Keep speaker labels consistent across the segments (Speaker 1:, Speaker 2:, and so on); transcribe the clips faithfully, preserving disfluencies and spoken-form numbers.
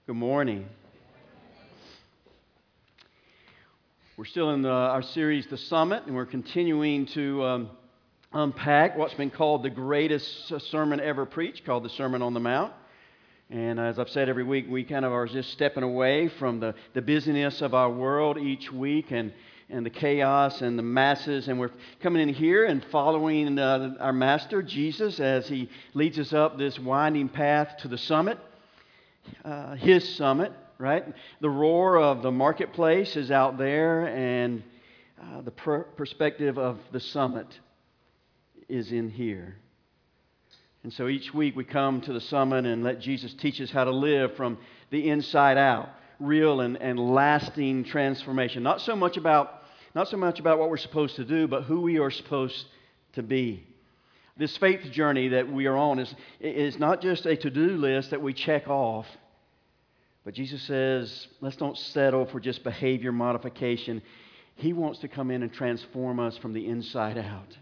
Speaker 1: Good morning. We're still in the, our series, The Summit, and we're continuing to um, unpack what's been called the greatest sermon ever preached, called the Sermon on the Mount. And as I've said every week, we kind of are just stepping away from the, the busyness of our world each week and, and the chaos and the masses. And we're coming in here and following uh, our Master, Jesus, as He leads us up this winding path to the summit, uh, His summit, right? The roar of the marketplace is out there, and uh, the per- perspective of the summit is in here. And so each week we come to the summit and let Jesus teach us how to live from the inside out, real and, and lasting transformation. Not so much about not so much about what we're supposed to do, but who we are supposed to be. This faith journey that we are on is, is not just a to-do list that we check off, but Jesus says, let's don't settle for just behavior modification. He wants to come in and transform us from the inside out.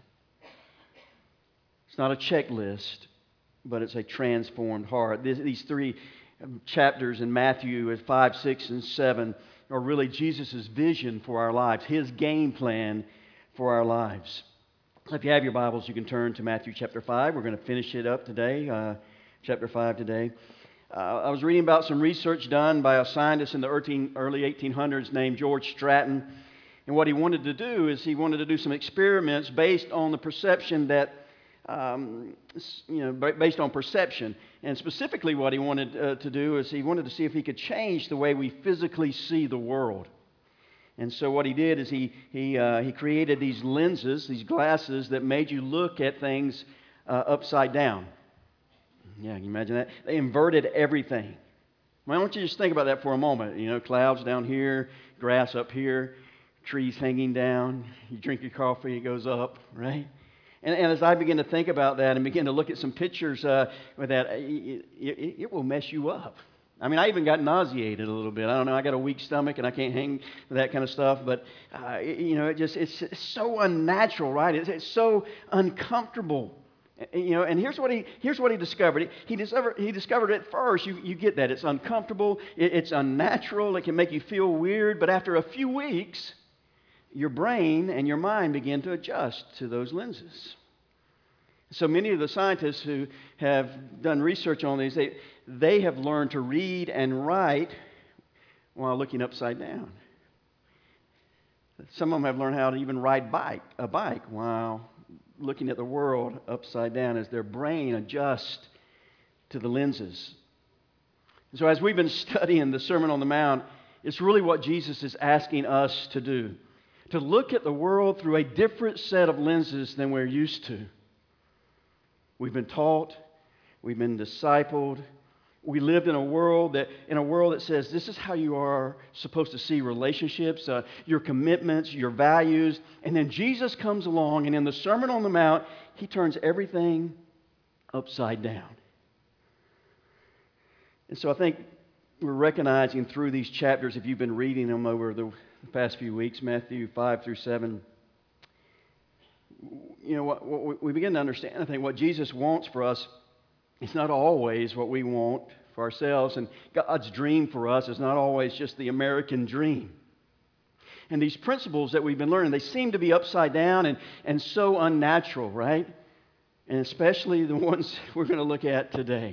Speaker 1: It's not a checklist, but it's a transformed heart. These three chapters in Matthew five, six, and seven are really Jesus' vision for our lives, His game plan for our lives. If you have your Bibles, you can turn to Matthew chapter five. We're going to finish it up today, uh, chapter five today. Uh, I was reading about some research done by a scientist in the early eighteen hundreds named George Stratton. And what he wanted to do is he wanted to do some experiments based on the perception that, um, you know, based on perception. And specifically what he wanted uh, to do is he wanted to see if he could change the way we physically see the world. And so what he did is he, he, uh, he created these lenses, these glasses that made you look at things uh, upside down. Yeah, can you imagine that? They inverted everything. Why don't you just think about that for a moment? You know, clouds down here, grass up here, trees hanging down. You drink your coffee, it goes up, right? And, and as I begin to think about that and begin to look at some pictures uh, with that, it, it, it will mess you up. I mean, I even got nauseated a little bit. I don't know, I got a weak stomach and I can't hang with that kind of stuff. But, uh, it, you know, it just it's, it's so unnatural, right? It's, it's so uncomfortable. You know, and here's what he here's what he discovered. He discovered he discovered at first. You you get that it's uncomfortable, it, it's unnatural, it can make you feel weird. But after a few weeks, your brain and your mind begin to adjust to those lenses. So many of the scientists who have done research on these, they they have learned to read and write while looking upside down. Some of them have learned how to even ride bike a bike while looking at the world upside down as their brain adjusts to the lenses. So as we've been studying the Sermon on the Mount, it's really what Jesus is asking us to do, to look at the world through a different set of lenses than we're used to. We've been taught, we've been discipled, we lived in a world that in a world that says this is how you are supposed to see relationships, uh, your commitments, your values. And then Jesus comes along, and in the Sermon on the Mount, He turns everything upside down. And so I think we're recognizing through these chapters, if you've been reading them over the past few weeks, Matthew five through seven, you know, what, what we begin to understand, I think, what Jesus wants for us. It's not always what we want for ourselves, and God's dream for us is not always just the American dream. And these principles that we've been learning, they seem to be upside down and, and so unnatural, right? And especially the ones we're going to look at today.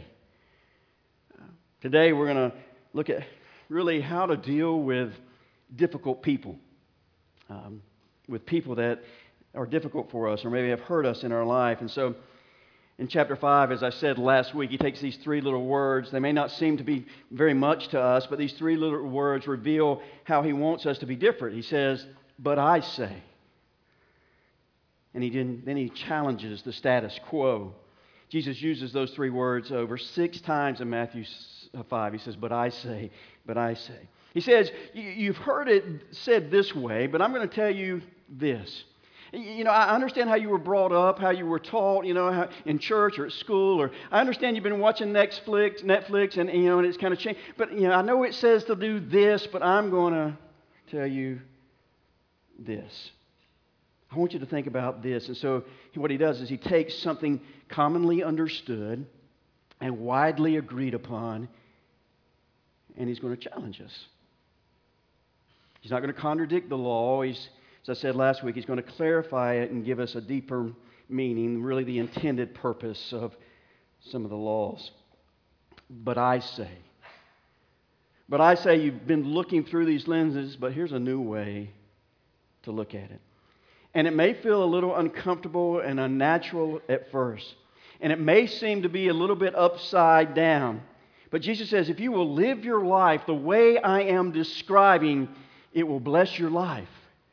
Speaker 1: Today we're going to look at really how to deal with difficult people, um, with people that are difficult for us or maybe have hurt us in our life. And so in chapter five, as I said last week, he takes these three little words. They may not seem to be very much to us, but these three little words reveal how he wants us to be different. He says, but I say. And he didn't, then he challenges the status quo. Jesus uses those three words over six times in Matthew five. He says, but I say, but I say. He says, you've heard it said this way, but I'm going to tell you this. You know, I understand how you were brought up, how you were taught, you know, how, in church or at school, or I understand you've been watching Netflix, Netflix, and you know, and it's kind of changed. But you know, I know it says to do this, but I'm going to tell you this. I want you to think about this. And so, what he does is he takes something commonly understood and widely agreed upon, and He's going to challenge us. He's not going to contradict the law. He's, as I said last week, He's going to clarify it and give us a deeper meaning, really the intended purpose of some of the laws. But I say, but I say you've been looking through these lenses, but here's a new way to look at it. And it may feel a little uncomfortable and unnatural at first. And it may seem to be a little bit upside down. But Jesus says, if you will live your life the way I am describing, it will bless your life.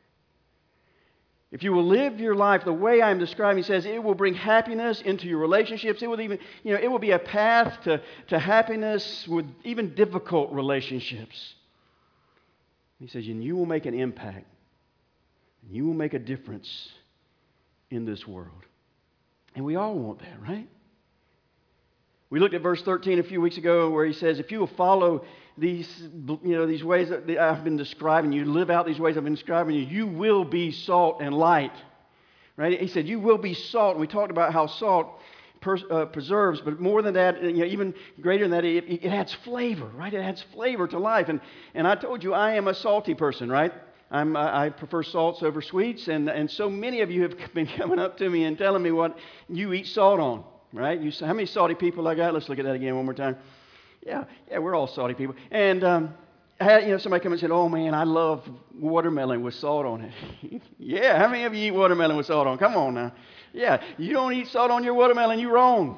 Speaker 1: If you will live your life the way I am describing, He says, it will bring happiness into your relationships. It will even, you know, it will be a path to, to happiness with even difficult relationships. He says, and you will make an impact. And you will make a difference in this world. And we all want that, right? We looked at verse thirteen a few weeks ago where He says, if you will follow these, you know, these ways that I've been describing, you live out these ways I've been describing you, you will be salt and light. Right? He said, you will be salt. And we talked about how salt pers- uh, preserves, but more than that, you know, even greater than that, it, it adds flavor, right? It adds flavor to life. And, and I told you, I am a salty person, right? I'm, I prefer salts over sweets, and, and so many of you have been coming up to me and telling me what you eat salt on, right? You say, how many salty people I got? Let's look at that again one more time. Yeah, yeah, we're all salty people. And um, I had, you know, somebody come and said, oh man, I love watermelon with salt on it. Yeah, how many of you eat watermelon with salt on? Come on now. Yeah, you don't eat salt on your watermelon, you're wrong.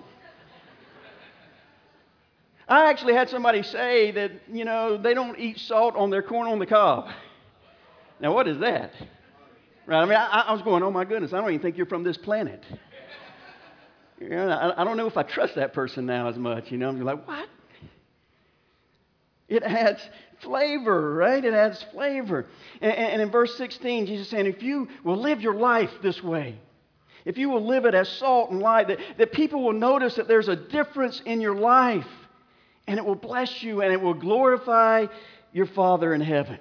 Speaker 1: I actually had somebody say that, you know, they don't eat salt on their corn on the cob. Now, what is that? Right? I mean, I, I was going, oh my goodness, I don't even think you're from this planet. You know, I, I don't know if I trust that person now as much. You know, I'm like, what? It adds flavor, right? It adds flavor. And, and in verse sixteen, Jesus is saying, if you will live your life this way, if you will live it as salt and light, that, that people will notice that there's a difference in your life, and it will bless you, and it will glorify your Father in heaven.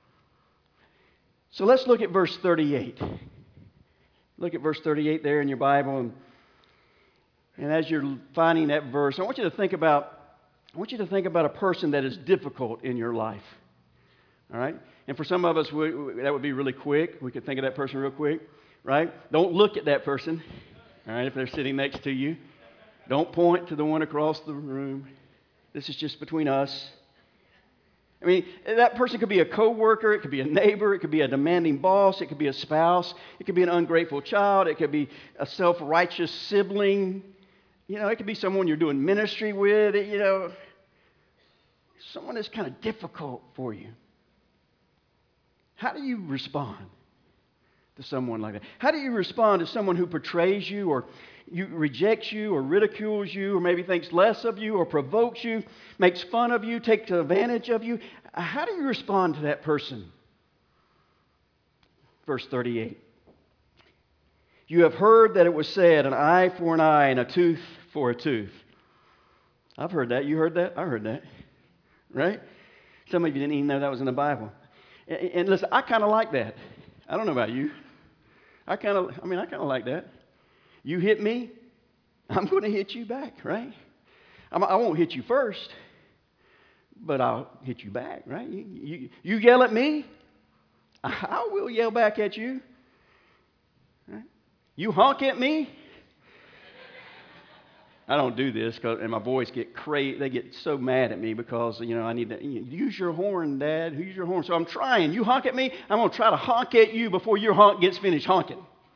Speaker 1: So let's look at verse thirty-eight. Look at verse thirty-eight there in your Bible. And, and as you're finding that verse, I want you to think about I want you to think about a person that is difficult in your life. All right? And for some of us, we, we, that would be really quick. We could think of that person real quick, right? Don't look at that person, all right, if they're sitting next to you. Don't point to the one across the room. This is just between us. I mean, that person could be a coworker, it could be a neighbor, it could be a demanding boss, it could be a spouse, it could be an ungrateful child, it could be a self-righteous sibling. You know, it could be someone you're doing ministry with, you know, someone that's kind of difficult for you. How do you respond to someone like that? How do you respond to someone who betrays you or you rejects you or ridicules you or maybe thinks less of you or provokes you, makes fun of you, takes advantage of you? How do you respond to that person? Verse thirty-eight. You have heard that it was said, an eye for an eye and a tooth for a tooth. I've heard that. You heard that? I heard that. Right? Some of you didn't even know that was in the Bible. And, and listen, I kind of like that. I don't know about you. I kind of, I mean, I kind of like that. You hit me, I'm going to hit you back, right? I'm, I won't hit you first, but I'll hit you back, right? You, you, you yell at me, I will yell back at you. Right? You honk at me. I don't do this, cause, and my boys get crazy. They get so mad at me because, you know, I need to use your horn, Dad. Use your horn. So I'm trying. You honk at me, I'm going to try to honk at you before your honk gets finished honking.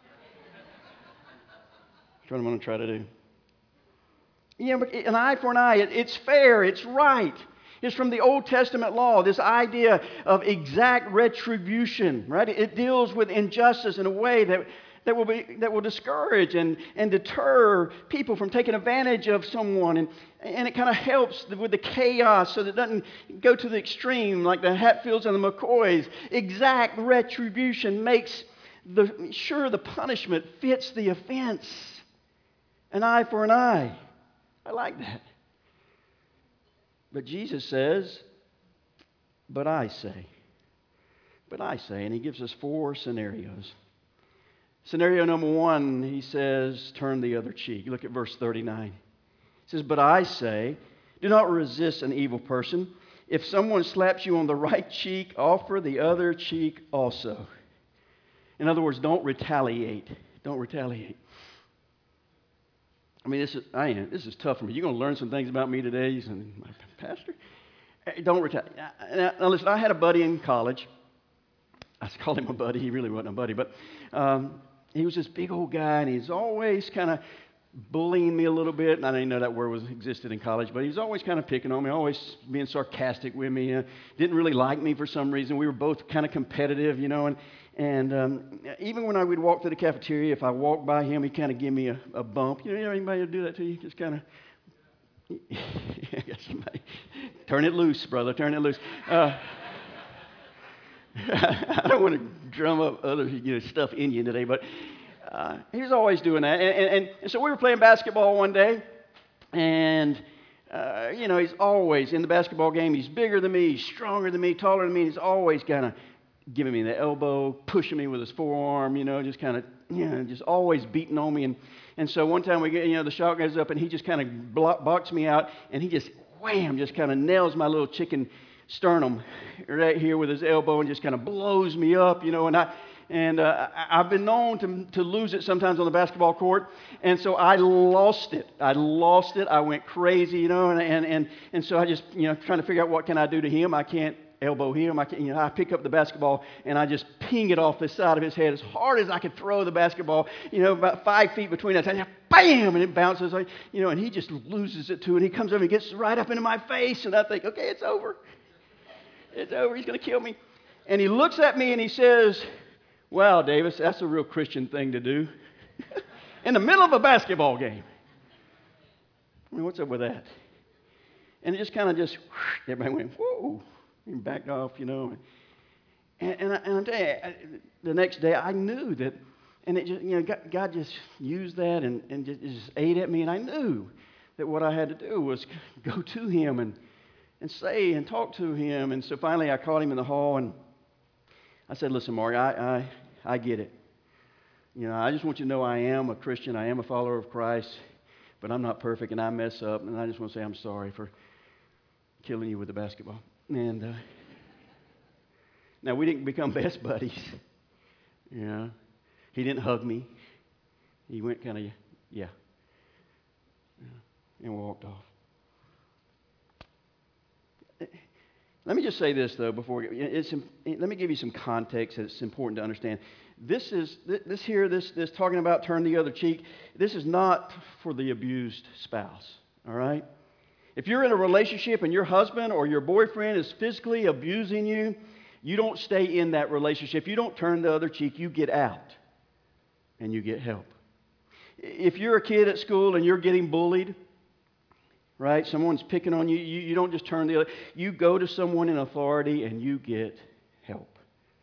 Speaker 1: That's what I'm going to try to do. Yeah, but an eye for an eye, it, it's fair, it's right. It's from the Old Testament law, this idea of exact retribution, right? It deals with injustice in a way that, that will be that will discourage and, and deter people from taking advantage of someone. And, and it kind of helps with the chaos so that it doesn't go to the extreme like the Hatfields and the McCoys. Exact retribution makes the sure the punishment fits the offense. An eye for an eye. I like that. But Jesus says, but I say. But I say. And he gives us four scenarios. Scenario number one, he says, turn the other cheek. Look at verse thirty-nine. He says, but I say, do not resist an evil person. If someone slaps you on the right cheek, offer the other cheek also. In other words, don't retaliate. Don't retaliate. I mean, this is I am. This is tough for me. You're going to learn some things about me today. You say, my pastor? Hey, don't retaliate. Now, now, listen, I had a buddy in college. I called him a buddy. He really wasn't a buddy, but um, he was this big old guy, and he's always kind of bullying me a little bit. And I didn't know that word was existed in college, but he was always kind of picking on me, always being sarcastic with me. Uh, didn't really like me for some reason. We were both kind of competitive, you know, and And um, even when I would walk through the cafeteria, if I walked by him, he'd kind of give me a, a bump. You know, anybody would do that to you? Just kind of, turn it loose, brother, turn it loose. Uh, I don't want to drum up other you know, stuff in you today, but uh, he was always doing that. And, and, and so we were playing basketball one day, and uh, you know, he's always in the basketball game. He's bigger than me, he's stronger than me, taller than me. He's always kind of giving me the elbow, pushing me with his forearm, you know, just kind of, you know, just always beating on me. And, and so one time we get, you know, the shot goes up and he just kind of block, box me out, and he just, wham, just kind of nails my little chicken sternum right here with his elbow and just kind of blows me up, you know, and I, and uh, I've been known to, to lose it sometimes on the basketball court, and so I lost it. I lost it. I went crazy, you know, and, and, and, and so I just, you know, trying to figure out what can I do to him. I can't elbow him. I, can, you know, I pick up the basketball and I just ping it off the side of his head as hard as I could throw the basketball, you know, about five feet between us. And bam! And it bounces, like, you know, and he just loses it too. And he comes over and gets right up into my face. And I think, okay, it's over. It's over. He's going to kill me. And he looks at me and he says, wow, Davis, that's a real Christian thing to do. In the middle of a basketball game. I mean, what's up with that? And it just kind of just, everybody went, whoa. And backed off, you know. And, and, I, and I tell you, I, the next day I knew that, and it just, you know, God, God just used that and, and just, just ate at me. And I knew that what I had to do was go to him and, and say and talk to him. And so finally I caught him in the hall and I said, listen, Mark, I, I, I get it. You know, I just want you to know I am a Christian. I am a follower of Christ, but I'm not perfect and I mess up. And I just want to say I'm sorry for killing you with the basketball. And uh, now we didn't become best buddies. You know, he didn't hug me. He went kind of, yeah, yeah, and walked off. Let me just say this though before we, it's. Let me give you some context that it's important to understand. This is this here, this this talking about turn the other cheek. This is not for the abused spouse. All right. If you're in a relationship and your husband or your boyfriend is physically abusing you, you don't stay in that relationship. You don't turn the other cheek. You get out and you get help. If you're a kid at school and you're getting bullied, right, someone's picking on you, you, you don't just turn the other. You go to someone in authority and you get help.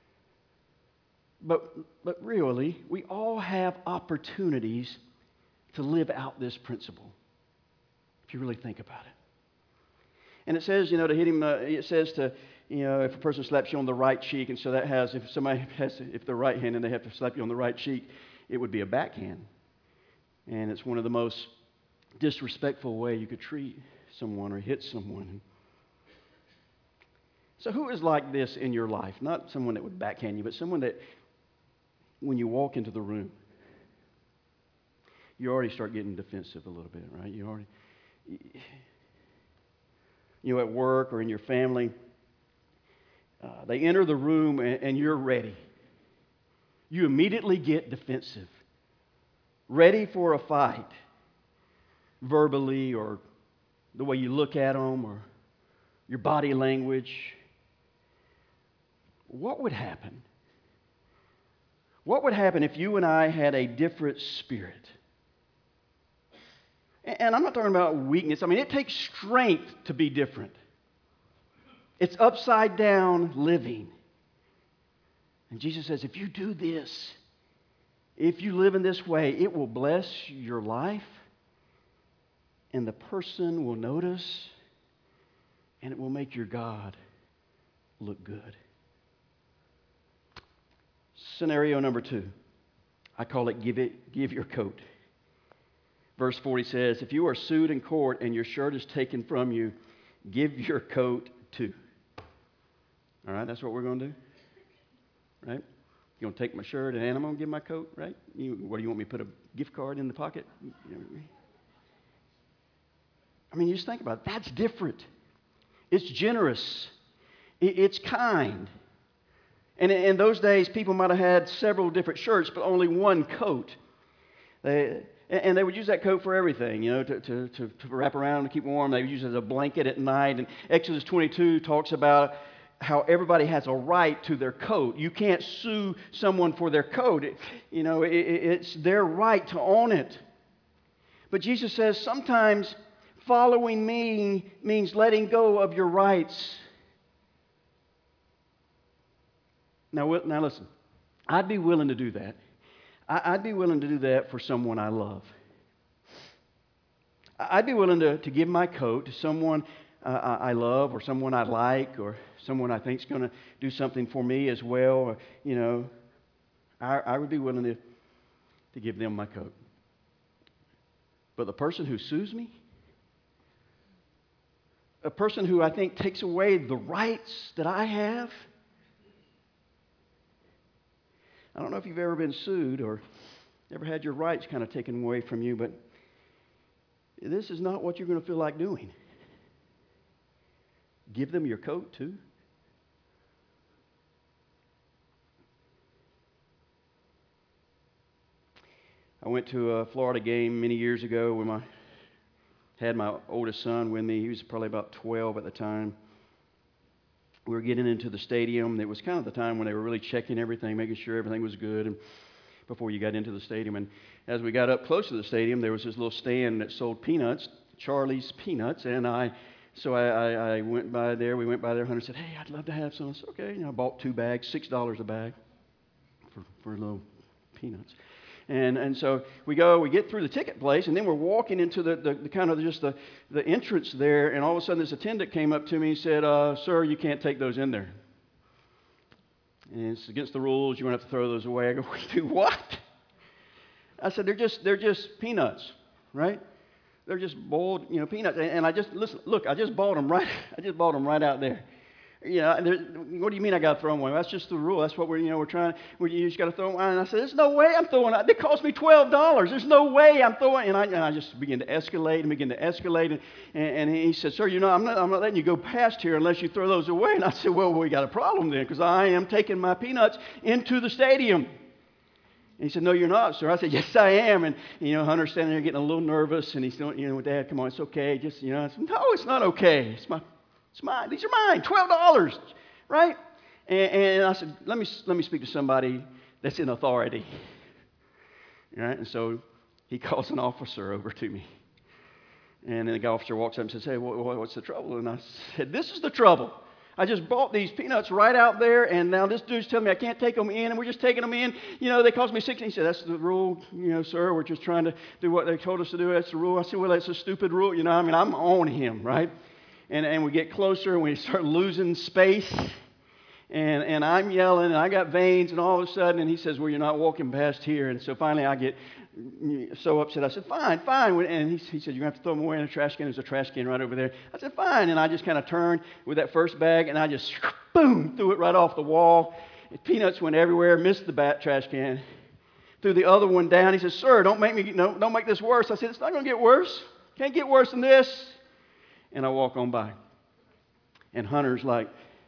Speaker 1: But, but really, we all have opportunities to live out this principle, if you really think about it. And it says, you know, to hit him, uh, it says to, you know, if a person slaps you on the right cheek, and so that has, if somebody has, if they're right handed and they have to slap you on the right cheek, it would be a backhand. And it's one of the most disrespectful way you could treat someone or hit someone. So who is like this in your life? Not someone that would backhand you, but someone that when you walk into the room, you already start getting defensive a little bit, right? You already... You know, at work or in your family, uh, they enter the room and, and you're ready. You immediately get defensive, ready for a fight, verbally or the way you look at them or your body language. What would happen? What would happen if you and I had a different spirit? And I'm not talking about weakness. I mean, it takes strength to be different. It's upside down living. And Jesus says, if you do this, if you live in this way, it will bless your life, and the person will notice, and it will make your God look good. Scenario number two. I call it give it, give your coat. Verse forty says, if you are sued in court and your shirt is taken from you, give your coat two. All right, that's what we're going to do, right? You're going to take my shirt and I'm going to give my coat, right? You, what do you want me to put a gift card in the pocket? You know what I mean? I mean, you just think about it. That's different. It's generous. It's kind. And in those days, people might have had several different shirts, but only one coat. They, and they would use that coat for everything, you know, to, to, to, to wrap around and keep warm. They would use it as a blanket at night. And Exodus twenty-two talks about how everybody has a right to their coat. You can't sue someone for their coat. It, you know, it, it's their right to own it. But Jesus says sometimes following me means letting go of your rights. Now, now listen, I'd be willing to do that. I'd be willing to do that for someone I love. I'd be willing to, to give my coat to someone uh, I love, or someone I like, or someone I think is going to do something for me as well. Or, you know, I, I would be willing to, to give them my coat. But the person who sues me, a person who I think takes away the rights that I have, I don't know if you've ever been sued or ever had your rights kind of taken away from you, but this is not what you're going to feel like doing. Give them your coat too. I went to a Florida game many years ago when I had my oldest son with me. He was probably about twelve at the time. We were getting into the stadium. It was kind of the time when they were really checking everything, making sure everything was good, and before you got into the stadium. And as we got up close to the stadium, there was this little stand that sold peanuts, Charlie's Peanuts, and I, so I, I, I went by there. We went by there. Hunter said, "Hey, I'd love to have some." I said, "Okay." You know, I bought two bags, six dollars a bag for for little peanuts. And and so we go, we get through the ticket place, and then we're walking into the, the, the kind of just the, the entrance there, and all of a sudden this attendant came up to me and said, uh, "Sir, you can't take those in there. And it's against the rules. You're going to have to throw those away." I go, "We do what?" I said, "They're just they're just peanuts, right? They're just boiled, you know, peanuts." And, and I just listen. Look, I just bought them right. I just bought them right out there. You know, what do you mean I got to throw them away? That's just the rule. That's what we're, you know, we're trying. We're, you just got to throw them away. And I said, "There's no way I'm throwing it. It cost me twelve dollars. There's no way I'm throwing." And I, and I just began to escalate and begin to escalate. And, and, and he said, "Sir, you know, I'm not, I'm not letting you go past here unless you throw those away." And I said, "Well, we got a problem then, because I am taking my peanuts into the stadium." And he said, "No, you're not, sir." I said, "Yes, I am." And, you know, Hunter's standing there getting a little nervous. And he's going, "You know, Dad, come on, it's okay. Just, you know." I said, "No, it's not okay. It's my, it's mine. These are mine. twelve dollars. Right?" And, and I said, let me let me speak to somebody that's in authority. Right? And so he calls an officer over to me. And then the officer walks up and says, "Hey, what, what's the trouble?" And I said, "This is the trouble. I just bought these peanuts right out there, and now this dude's telling me I can't take them in, and we're just taking them in. You know, they cost me sixteen dollars. He said, "That's the rule, you know, sir. We're just trying to do what they told us to do. That's the rule." I said, "Well, that's a stupid rule." You know, I mean, I'm on him, right? And, and we get closer, and we start losing space. And, and I'm yelling, and I got veins, and all of a sudden, and he says, "Well, you're not walking past here." And so finally I get so upset. I said, "Fine, fine." And he, he said, "You're going to have to throw them away in a trash can. There's a trash can right over there." I said, "Fine." And I just kind of turned with that first bag, and I just, boom, threw it right off the wall. And peanuts went everywhere, missed the bat trash can. Threw the other one down. He said, "Sir, don't make me, no, don't make this worse." I said, "It's not going to get worse. Can't get worse than this." And I walk on by. And Hunter's like,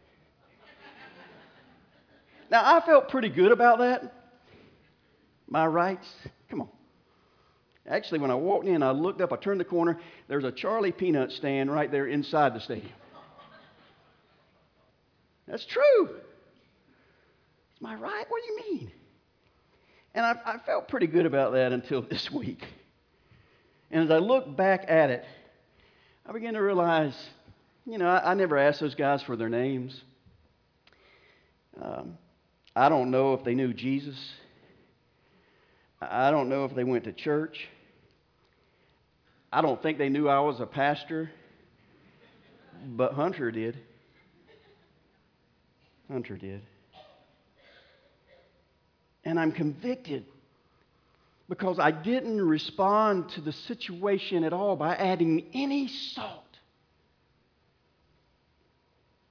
Speaker 1: now, I felt pretty good about that. My rights. Come on. Actually, when I walked in, I looked up, I turned the corner. There's a Charlie Peanut stand right there inside the stadium. That's true. It's my right? What do you mean? And I, I felt pretty good about that until this week. And as I look back at it, I began to realize, you know, I, I never asked those guys for their names. Um, I don't know if they knew Jesus. I don't know if they went to church. I don't think they knew I was a pastor. But Hunter did. Hunter did. And I'm convicted because I didn't respond to the situation at all by adding any salt.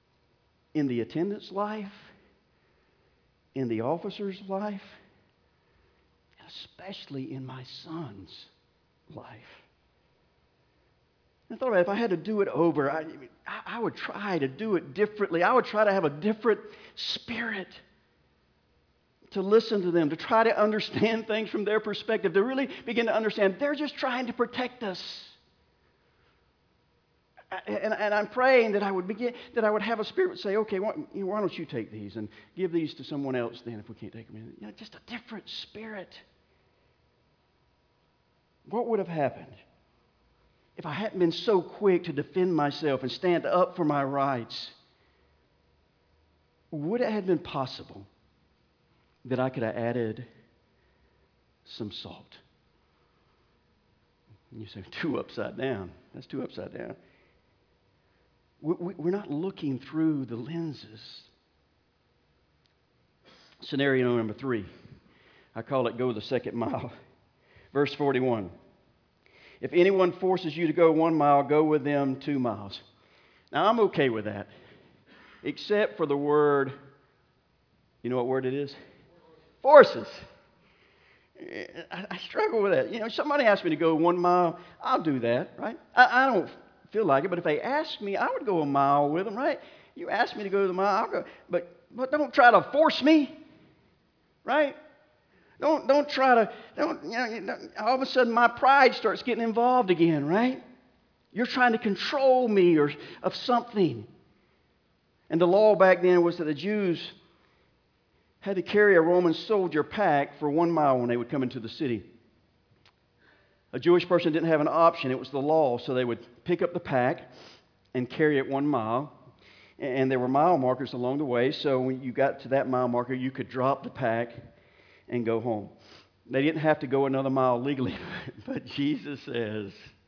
Speaker 1: in the attendant's life, in the officer's life, and especially in my son's life. I thought about if I had to do it over, I, I would try to do it differently. I would try to have a different spirit, to listen to them, to try to understand things from their perspective, to really begin to understand they're just trying to protect us. And, and I'm praying that I would begin, that I would have a spirit say, okay, why, you know, why don't you take these and give these to someone else then if we can't take them in. You know, just a different spirit. What would have happened if I hadn't been so quick to defend myself and stand up for my rights? Would it have been possible that I could have added some salt? And you say, two upside down. That's two upside down. We're not looking through the lenses. Scenario number three. I call it go the second mile. Verse forty-one. If anyone forces you to go one mile, go with them two miles. Now, I'm okay with that, except for the word, you know what word it is? Forces. I, I struggle with that. You know, somebody asked me to go one mile, I'll do that, right? I, I don't feel like it, but if they asked me, I would go a mile with them, right? You ask me to go the mile, I'll go. But, but don't try to force me, right? Don't, don't try to, don't, you know, all of a sudden my pride starts getting involved again, right? You're trying to control me or of something. And the law back then was that the Jews had to carry a Roman soldier pack for one mile when they would come into the city. A Jewish person didn't have an option. It was the law. So they would pick up the pack and carry it one mile. And there were mile markers along the way. So when you got to that mile marker, you could drop the pack and go home. They didn't have to go another mile legally. But Jesus says,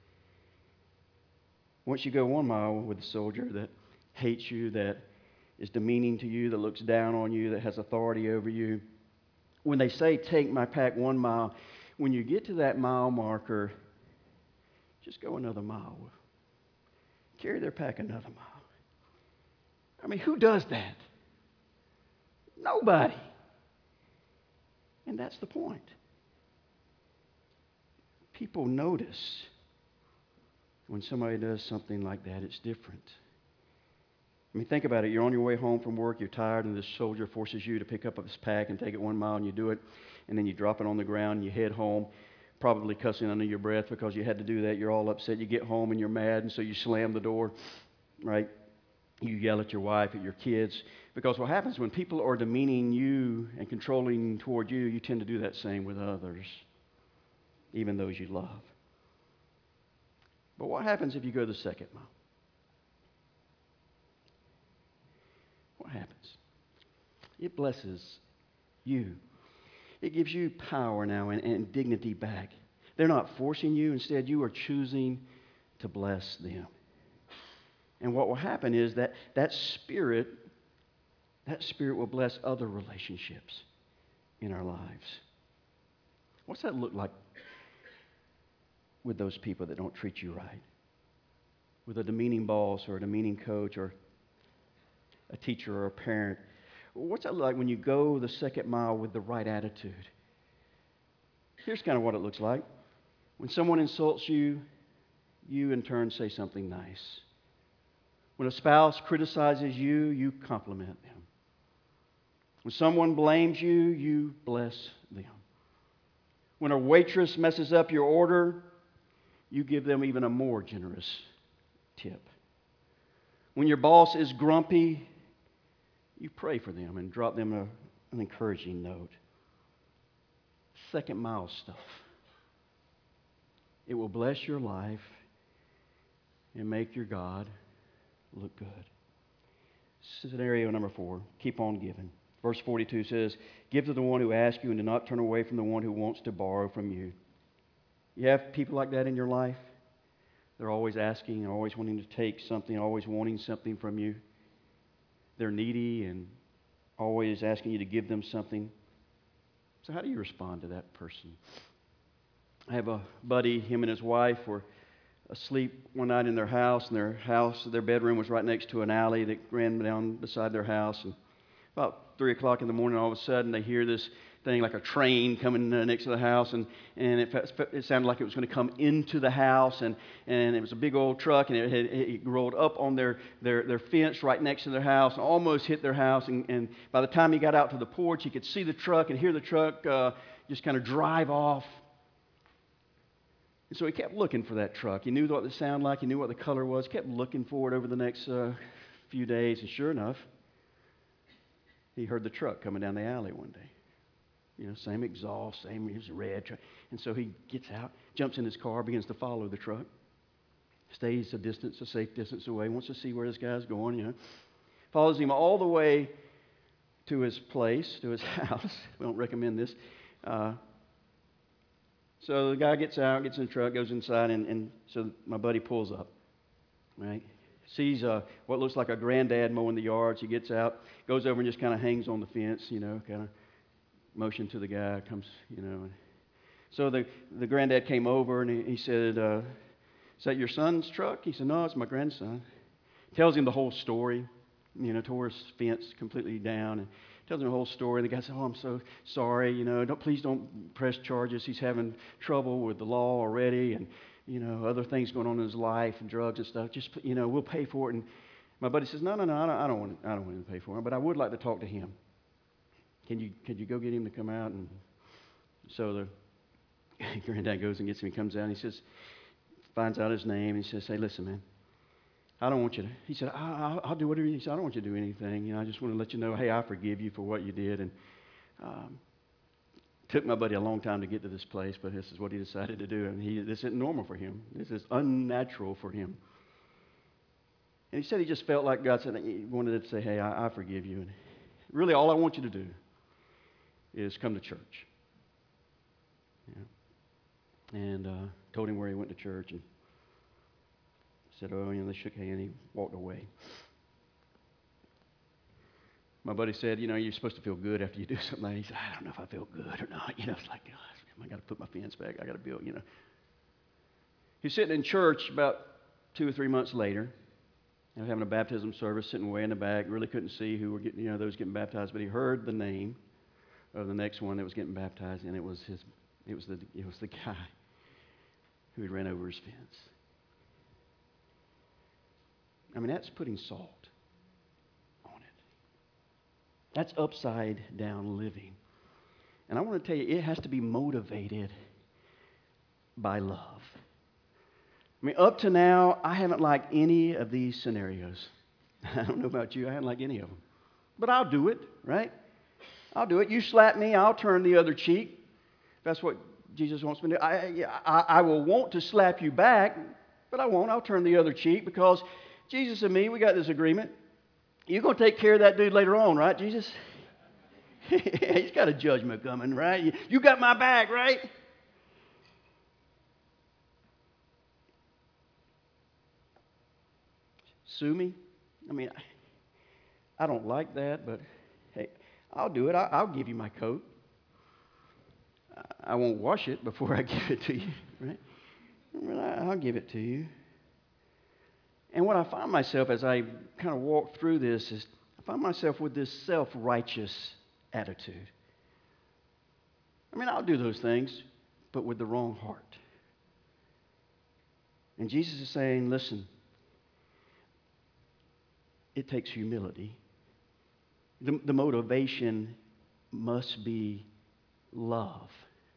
Speaker 1: once you go one mile with a soldier that hates you, that is demeaning to you, that looks down on you, that has authority over you, when they say take my pack one mile, when you get to that mile marker, just go another mile. Carry their pack another mile. I mean, who does that? Nobody. And that's the point. People notice when somebody does something like that, it's different. I mean, think about it. You're on your way home from work, you're tired, and this soldier forces you to pick up his pack and take it one mile, and you do it, and then you drop it on the ground, and you head home, probably cussing under your breath because you had to do that. You're all upset. You get home, and you're mad, and so you slam the door, right? You yell at your wife, at your kids, because what happens when people are demeaning you and controlling toward you, you tend to do that same with others, even those you love. But what happens if you go the second mile? What happens? It blesses you. It gives you power now and, and dignity back. They're not forcing you. Instead, you are choosing to bless them. And what will happen is that that spirit, that spirit will bless other relationships in our lives. What's that look like with those people that don't treat you right? With a demeaning boss or a demeaning coach or a teacher or a parent? What's that like when you go the second mile with the right attitude? Here's kind of what it looks like. When someone insults you, you in turn say something nice. When a spouse criticizes you, you compliment them. When someone blames you, you bless them. When a waitress messes up your order, you give them even a more generous tip. When your boss is grumpy, you pray for them and drop them a, an encouraging note. Second mile stuff. It will bless your life and make your God look good. Scenario number four, keep on giving. Verse forty-two says, give to the one who asks you and do not turn away from the one who wants to borrow from you. You have people like that in your life? They're always asking and always wanting to take something, always wanting something from you. They're needy and always asking you to give them something. So how do you respond to that person? I have a buddy, him and his wife were asleep one night in their house, and their house, their bedroom was right next to an alley that ran down beside their house. And about three o'clock in the morning, all of a sudden, they hear this thing like a train coming uh, next to the house, and, and it, it sounded like it was going to come into the house, and, and it was a big old truck, and it, had, it rolled up on their, their, their fence right next to their house, and almost hit their house, and, and by the time he got out to the porch, he could see the truck and hear the truck uh, just kind of drive off. And so he kept looking for that truck. He knew what it sounded like, he knew what the color was, he kept looking for it over the next uh, few days, and sure enough, he heard the truck coming down the alley one day. You know, same exhaust, same, it was red truck. And so he gets out, jumps in his car, begins to follow the truck. Stays a distance, a safe distance away, wants to see where this guy's going, you know. Follows him all the way to his place, to his house. We don't recommend this. Uh, so the guy gets out, gets in the truck, goes inside, and, and so my buddy pulls up, right? Sees uh, what looks like a granddad mowing the yards. He gets out, goes over and just kind of hangs on the fence, you know, kind of motion to the guy, comes, you know. So the, the granddad came over and he, he said, uh, is that your son's truck? He said, no, it's my grandson. Tells him the whole story, you know, tore his fence completely down, and tells him the whole story. The guy said, oh, I'm so sorry, you know, don't, please don't press charges. He's having trouble with the law already, and, you know, other things going on in his life and drugs and stuff. Just, you know, we'll pay for it. And my buddy says, no, no, no, I don't, I don't want, I don't want him to pay for it, but I would like to talk to him. Can you, could you go get him to come out? And so the granddad goes and gets him. He comes out and he says, finds out his name. And he says, hey, listen, man, I don't want you to. He said, I'll, I'll do whatever you. He said, I don't want you to do anything. You know, I just want to let you know, hey, I forgive you for what you did. And um, took my buddy a long time to get to this place, but this is what he decided to do. And he, this isn't normal for him. This is unnatural for him. And he said he just felt like God said he wanted to say, hey, I, I forgive you. And really, all I want you to do is come to church. Yeah. And uh, told him where he went to church and said, oh, you know, they shook hands and he walked away. My buddy said, you know, you're supposed to feel good after you do something like that. He said, I don't know if I feel good or not. You know, it's like, gosh, I got to put my fence back. I got to build, you know. He's sitting in church about two or three months later. I was having a baptism service, sitting way in the back. Really couldn't see who were getting, you know, those getting baptized, but he heard the name of the next one that was getting baptized, and it was his. It was the. It was the guy who had ran over his fence. I mean, that's putting salt on it. That's upside down living, and I want to tell you, it has to be motivated by love. I mean, up to now, I haven't liked any of these scenarios. I don't know about you. I haven't liked any of them. But I'll do it, right? I'll do it. You slap me, I'll turn the other cheek. That's what Jesus wants me to do. I, I, I will want to slap you back, but I won't. I'll turn the other cheek because Jesus and me, we got this agreement. You're going to take care of that dude later on, right, Jesus? He's got a judgment coming, right? You, you got my back, right? Sue me? I mean, I, I don't like that, but hey, I'll do it. I, I'll give you my coat. I, I won't wash it before I give it to you, right? But I, I'll give it to you. And what I find myself as I kind of walk through this is I find myself with this self-righteous attitude. I mean, I'll do those things, but with the wrong heart. And Jesus is saying, listen, it takes humility. The, the motivation must be love.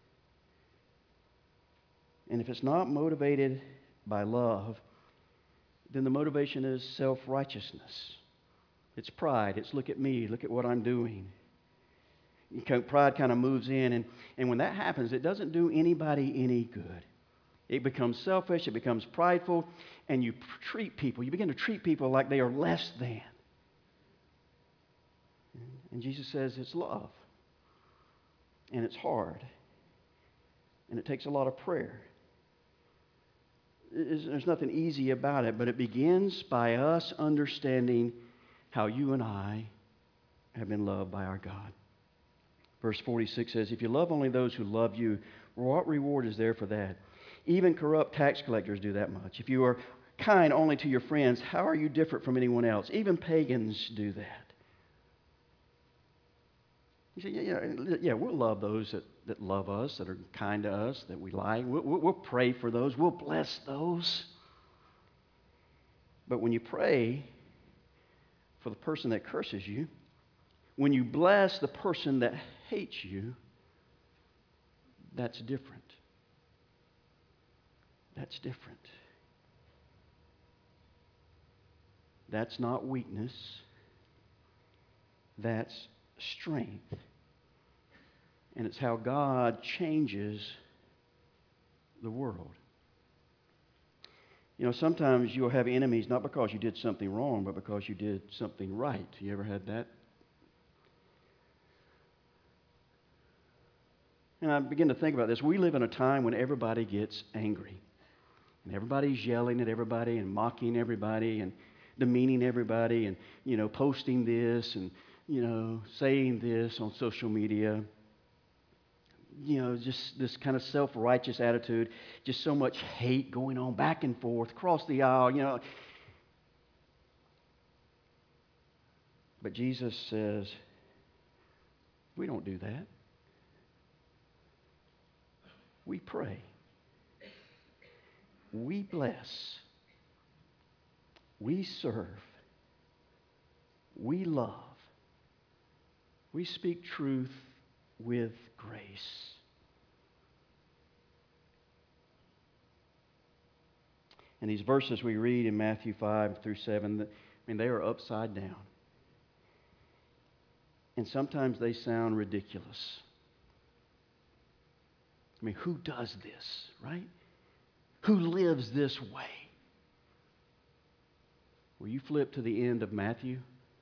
Speaker 1: And if it's not motivated by love, then the motivation is self-righteousness. It's pride. It's look at me, look at what I'm doing. Pride kind of moves in, and, and when that happens, it doesn't do anybody any good. It becomes selfish, it becomes prideful, and you treat people, you begin to treat people like they are less than. And Jesus says it's love. And it's hard. And it takes a lot of prayer. It's, there's nothing easy about it, but it begins by us understanding how you and I have been loved by our God. Verse forty-six says, if you love only those who love you, what reward is there for that? Even corrupt tax collectors do that much. If you are kind only to your friends, how are you different from anyone else? Even pagans do that. You say, yeah, yeah, yeah we'll love those that, that love us, that are kind to us, that we like. We'll, we'll pray for those. We'll bless those. But when you pray for the person that curses you, when you bless the person that hates you, that's different. That's different. That's not weakness. That's strength. And it's how God changes the world. You know, sometimes you'll have enemies not because you did something wrong, but because you did something right. You ever had that? And I begin to think about this. We live in a time when everybody gets angry. And everybody's yelling at everybody and mocking everybody and demeaning everybody and, you know, posting this and, you know, saying this on social media. You know, just this kind of self-righteous attitude, just so much hate going on back and forth, across the aisle, you know. But Jesus says, we don't do that. We pray. We bless. We serve. We love. We speak truth with grace. And these verses we read in Matthew five through seven, I mean, they are upside down. And sometimes they sound ridiculous. I mean, who does this, right? Who lives this way? Well, you flip to the end of Matthew,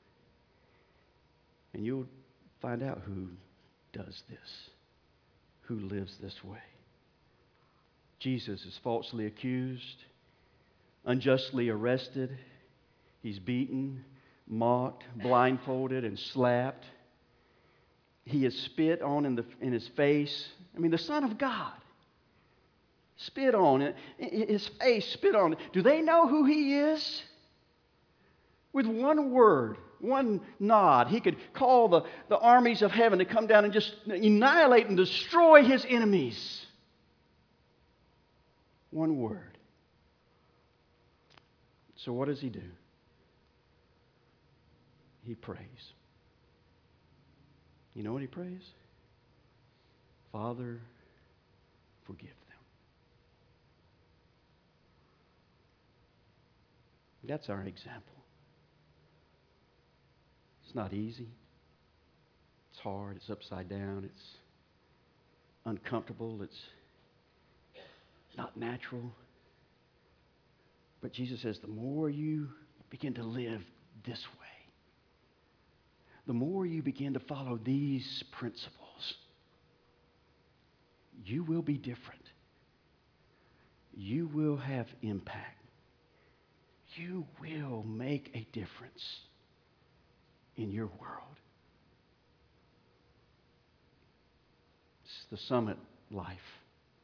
Speaker 1: and you'll find out who does this, who lives this way. Jesus is falsely accused, unjustly arrested. He's beaten, mocked, blindfolded, and slapped. He is spit on in, the, in his face. I mean, the Son of God, spit on, his face spit on. Do they know who he is? With one word, one nod, he could call the, the armies of heaven to come down and just annihilate and destroy his enemies. One word. So what does he do? He prays. You know what he prays? Father, forgive them. That's our example. It's not easy. It's hard. It's upside down. It's uncomfortable. It's not natural. But Jesus says the more you begin to live this way, the more you begin to follow these principles, you will be different. You will have impact. You will make a difference in your world. It's the summit life.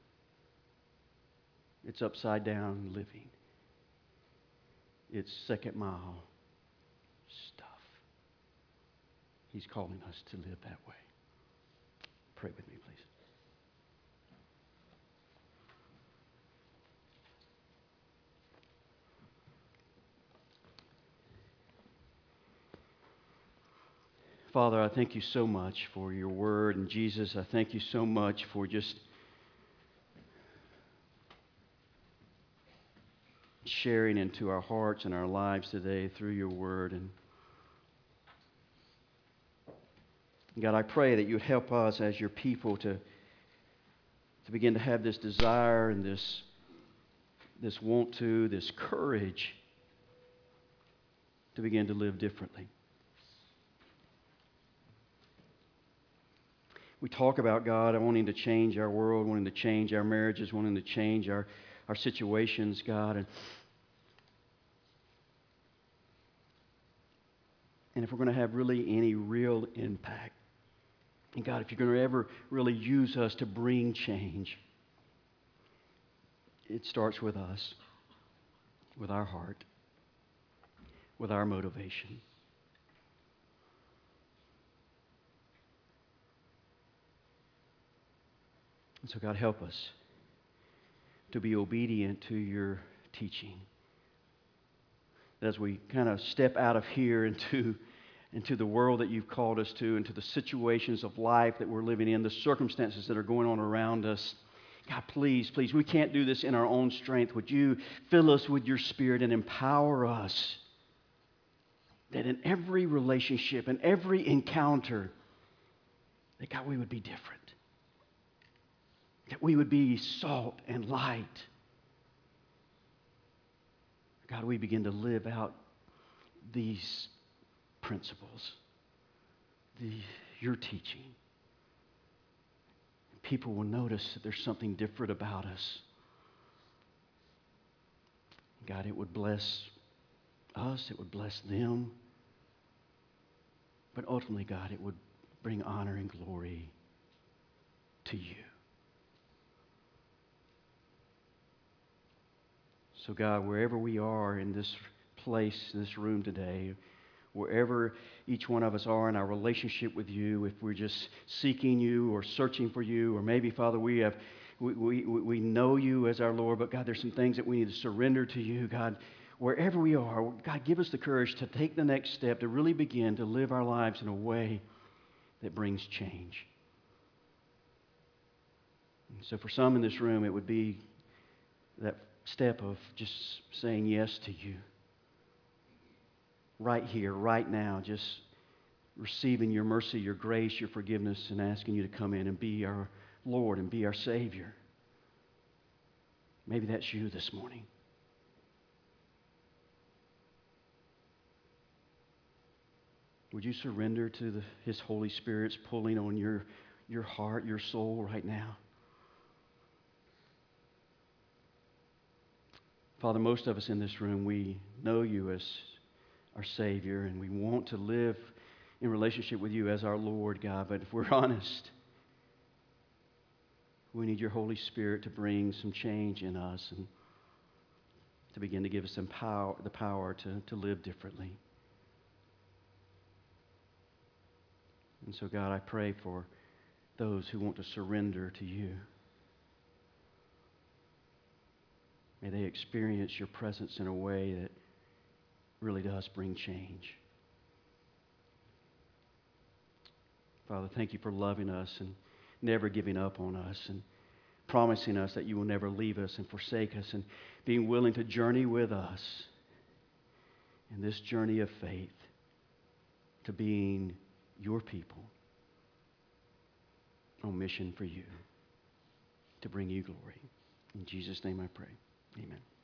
Speaker 1: It's upside down living. It's second mile stuff. He's calling us to live that way. Pray with me, please. Father, I thank you so much for your word. And Jesus, I thank you so much for just sharing into our hearts and our lives today through your word. And God, I pray that you would help us as your people to, to begin to have this desire and this, this want to, this courage to begin to live differently. We talk about God wanting to change our world, wanting to change our marriages, wanting to change our, our situations, God. And, and if we're going to have really any real impact, and God, if you're going to ever really use us to bring change, it starts with us, with our heart, with our motivation. And so, God, help us to be obedient to your teaching. As we kind of step out of here into, into the world that you've called us to, into the situations of life that we're living in, the circumstances that are going on around us, God, please, please, we can't do this in our own strength. Would you fill us with your Spirit and empower us that in every relationship and every encounter, that, God, we would be different. That we would be salt and light. God, we begin to live out these principles, the, your teaching. People will notice that there's something different about us. God, it would bless us, it would bless them, but ultimately, God, it would bring honor and glory to you. So, God, wherever we are in this place, in this room today, wherever each one of us are in our relationship with you, if we're just seeking you or searching for you, or maybe, Father, we have we, we, we know you as our Lord, but God, there's some things that we need to surrender to you. God, wherever we are, God, give us the courage to take the next step, to really begin to live our lives in a way that brings change. And so for some in this room, it would be that step of just saying yes to you. Right here, right now, just receiving your mercy, your grace, your forgiveness, and asking you to come in and be our Lord and be our Savior. Maybe that's you this morning. Would you surrender to the, His Holy Spirit's pulling on your, your heart, your soul right now? Father, most of us in this room, we know you as our Savior, and we want to live in relationship with you as our Lord, God. But if we're honest, we need your Holy Spirit to bring some change in us and to begin to give us some power, the power to, to live differently. And so, God, I pray for those who want to surrender to you. May they experience your presence in a way that really does bring change. Father, thank you for loving us and never giving up on us and promising us that you will never leave us and forsake us and being willing to journey with us in this journey of faith to being your people on mission for you to bring you glory. In Jesus' name I pray. Amen.